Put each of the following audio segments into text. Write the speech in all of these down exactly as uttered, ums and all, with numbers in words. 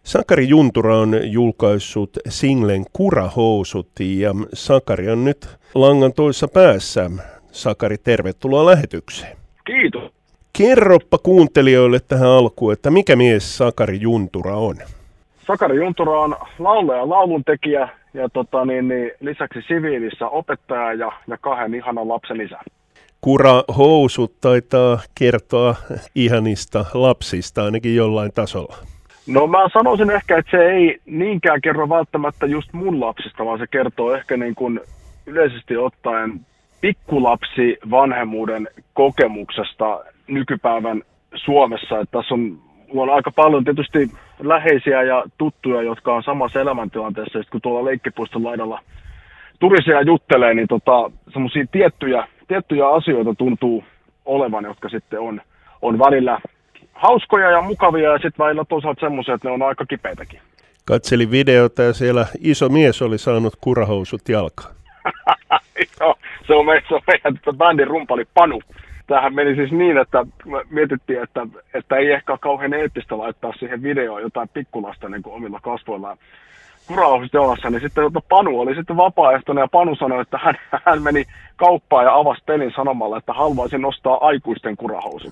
Sakari Juntura on julkaissut singlen Kurahousut ja Sakari on nyt langan toisessa päässä. Sakari, tervetuloa lähetykseen. Kiitos. Kerroppa kuuntelijoille tähän alkuun, että mikä mies Sakari Juntura on? Sakari Juntura on laulaja ja lauluntekijä ja tota, niin, niin, lisäksi siviilissä opettaja ja, ja kahden ihanan lapsen isä. Kurahousut taitaa kertoa ihanista lapsista ainakin jollain tasolla. No mä sanoisin ehkä, että se ei niinkään kerro välttämättä just mun lapsista, vaan se kertoo ehkä niin kuin yleisesti ottaen pikkulapsi vanhemmuuden kokemuksesta nykypäivän Suomessa. Että tässä on, on aika paljon tietysti läheisiä ja tuttuja, jotka on samassa elämäntilanteessa. Sitten kun tuolla leikkipuiston laidalla turisia juttelee, niin tota, semmoisia tiettyjä, tiettyjä asioita tuntuu olevan, jotka sitten on, on välillä hauskoja ja mukavia ja sitten välillä toisaalta semmoisia, että ne on aika kipeitäkin. Katselin videota ja siellä iso mies oli saanut kurahousut jalkaan. Joo, se on meidän, se on meidän bändin rumpali Panu. Tämähän meni siis niin, että mietittiin, että, että ei ehkä ole kauhean eettistä laittaa siihen videoon jotain pikkulasta niin kuin omilla kasvoillaan kurahousut jalassa, niin sitten Panu oli sitten vapaaehtoinen ja Panu sanoi, että hän, hän meni kauppaan ja avasi pelin sanomalla, että haluaisin nostaa aikuisten kurahousut.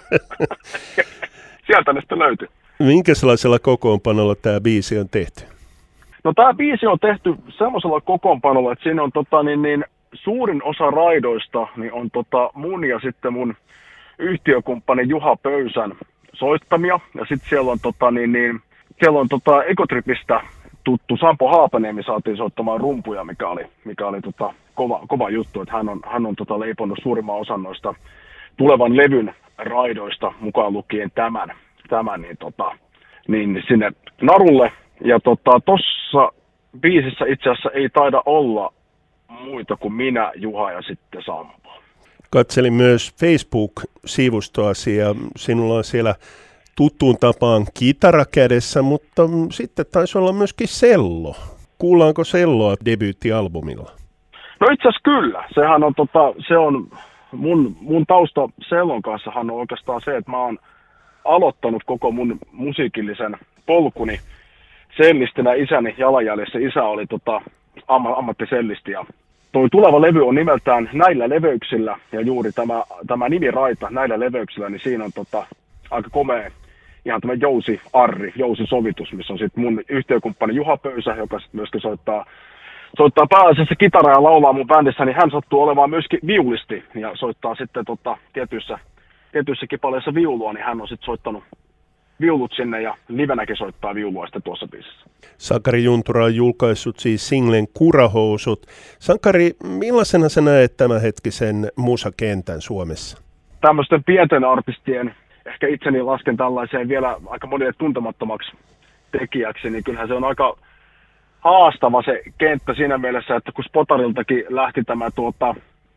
Sieltä ne sitten löytyi. Minkälaisella kokoonpanolla tämä biisi on tehty? No tämä biisi on tehty semmoisella kokoonpanolla, että siinä on tota, niin, niin, suurin osa raidoista niin on tota, mun ja sitten mun yhtiökumppani Juha Pöysän soittamia. Ja sitten siellä on, tota, niin, niin, siellä on tota, Ekotripistä tuttu Sampo Haapaniemi saatiin soittamaan rumpuja, mikä oli, mikä oli tota, kova, kova juttu. Että hän on, hän on tota, leiponnut suurimman osan noista tulevan levyn raidoista, mukaan lukien tämän, tämän niin, tota, niin sinne narulle. Ja tota, tossa biisissä itse asiassa ei taida olla muita kuin minä, Juha ja sitten Sampo. Katselin myös Facebook-sivustoasi ja sinulla on siellä tuttuun tapaan kitara kädessä, mutta sitten taisi olla myöskin sello. Kuullaanko selloa debyyttialbumilla? No itse asiassa kyllä. Sehän on, tota, se on mun, mun tausta sellon kanssahan on oikeastaan se, että mä oon aloittanut koko mun musiikillisen polkuni sellistinä isäni jalanjäljessä. Isä oli tota, amma, ammattisellisti ja toi tuleva levy on nimeltään Näillä leveyksillä ja juuri tämä, tämä nimiraita Näillä leveyksillä, niin siinä on tota, aika komea ihan tämä Jousi Arri, Jousi Sovitus, missä on sitten mun yhtiökumppani Juha Pöysä, joka sitten myöskin soittaa, soittaa pääasiassa kitaraa ja laulaa mun bändissä, niin hän sattuu olemaan myöskin viulisti ja soittaa sitten tota, tietyissä, tietyissä kipaleissa viulua, niin hän on sitten soittanut viulut sinne ja livenäkin soittaa viulua sitten tuossa biisissä. Sakari Juntura on julkaissut siis singlen Kurahousut. Sakari, millaisena sä näet tämänhetkisen musakentän Suomessa? Tämmöisten pienten artistien, ehkä itseni lasken tällaiseen vielä aika monille tuntemattomaksi tekijäksi, niin kyllähän se on aika haastava se kenttä siinä mielessä, että kun Spotariltakin lähti tämä, tuota,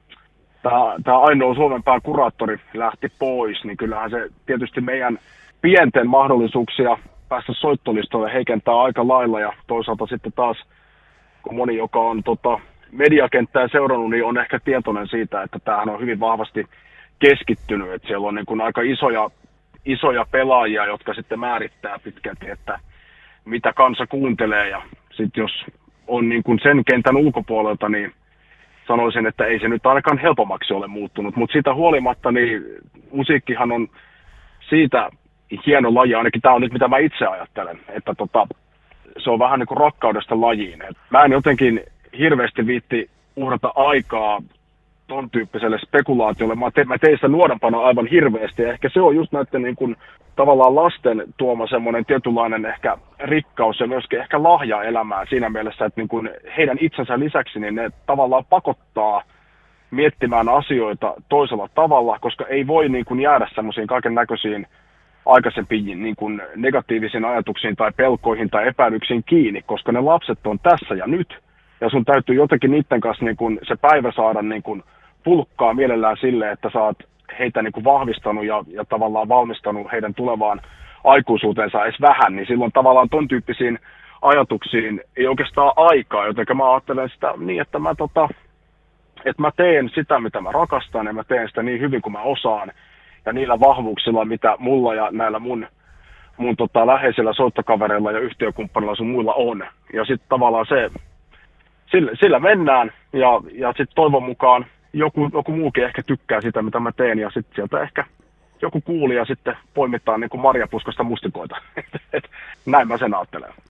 tämä, tämä ainoa Suomen pään kuraattori lähti pois, niin kyllähän se tietysti meidän pienten mahdollisuuksia päästä soittolistoille heikentää aika lailla ja toisaalta sitten taas, kun moni, joka on tota, mediakenttää seurannut, niin on ehkä tietoinen siitä, että tämähän on hyvin vahvasti keskittynyt, että siellä on niin kuin aika isoja, isoja pelaajia, jotka sitten määrittää pitkälti, että mitä kansa kuuntelee ja sitten jos on niin kuin sen kentän ulkopuolelta, niin sanoisin, että ei se nyt ainakaan helpommaksi ole muuttunut, mutta siitä huolimatta niin musiikkihan on siitä hieno laji, ainakin tämä on nyt mitä mä itse ajattelen, että tota, se on vähän niin kuin rakkaudesta lajiin. Et mä en jotenkin hirveästi viitti uhrata aikaa ton tyyppiselle spekulaatiolle. Mä, te, mä tein sitä nuorempana aivan hirveästi ja ehkä se on just näiden niin kuin, tavallaan lasten tuoma semmoinen tietynlainen ehkä rikkaus ja myöskin ehkä lahja elämään siinä mielessä, että niin kuin heidän itsensä lisäksi niin ne tavallaan pakottaa miettimään asioita toisella tavalla, koska ei voi niin kuin jäädä semmoisiin kaiken näköisiin aikaisempiin niin kuin negatiivisiin ajatuksiin tai pelkoihin tai epäilyksiin kiinni, koska ne lapset on tässä ja nyt. Ja sun täytyy jotenkin niiden kanssa niin kuin se päivä saada niin kuin pulkkaa mielellään sille, että sä oot heitä niin kuin vahvistanut ja, ja tavallaan valmistanut heidän tulevaan aikuisuuteensa edes vähän, niin silloin tavallaan ton tyyppisiin ajatuksiin ei oikeastaan aikaa, joten mä ajattelen sitä niin, että mä, tota, että mä teen sitä, mitä mä rakastan ja mä teen sitä niin hyvin kuin mä osaan. Ja niillä vahvuuksilla, mitä mulla ja näillä mun mun tota, läheisillä soittokavereilla ja yhtiökumppanilla sun muilla on. Ja sitten tavallaan se, sillä, sillä mennään ja, ja sitten toivon mukaan joku, joku muukin ehkä tykkää sitä, mitä mä teen, ja sitten sieltä ehkä joku kuulija sitten poimittaa niin kuin marjapuskasta mustikoita. Näin mä sen ajattelen.